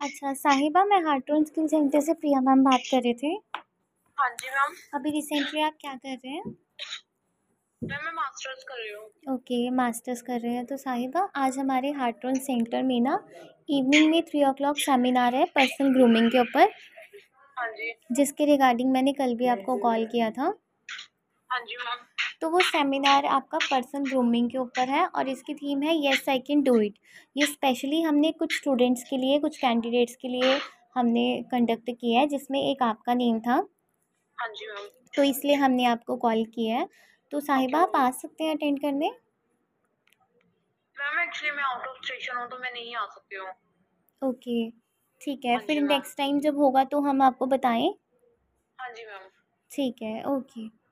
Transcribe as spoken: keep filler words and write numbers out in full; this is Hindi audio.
अच्छा साहिबा, मैं हार्टोन स्किल सेंटर से प्रिया मैम बात कर रही थी। हाँ जी मैम। अभी रिसेंटली आप क्या कर रहे हैं? मैम मैं मास्टर्स कर रही हूँ। ओके, मास्टर्स कर रहे हैं। तो साहिबा, आज हमारे हार्टोन सेंटर में ना इवनिंग में थ्री ओ क्लॉक सेमिनार है पर्सनल ग्रूमिंग के ऊपर, हाँ जी। जिसके रिगार्डिंग मैंने कल भी आपको कॉल किया था। हाँ जी मैम। तो वो सेमिनार आपका पर्सनल ग्रूमिंग के ऊपर है और इसकी थीम है yes I can do it. ये स्पेशली हमने कुछ स्टूडेंट्स के लिए, कुछ कैंडिडेट्स के लिए हमने कंडक्ट किया है, जिसमें एक आपका नेम था। हाँ जी मैम। तो इसलिए हमने आपको कॉल किया है। तो ओके साहिबा, आप मैम। आ सकते हैं अटेंड करने? मैम एक्चुअली मैं आउट ऑफ स्टेशन हूँ तो मैं नहीं आ सकती हूँ। ओके, ठीक है, हाँ फिर जी मैम। नेक्स्ट टाइम जब होगा तो हम आपको बताएं। हाँ जी मैम। ठीक है, ओके।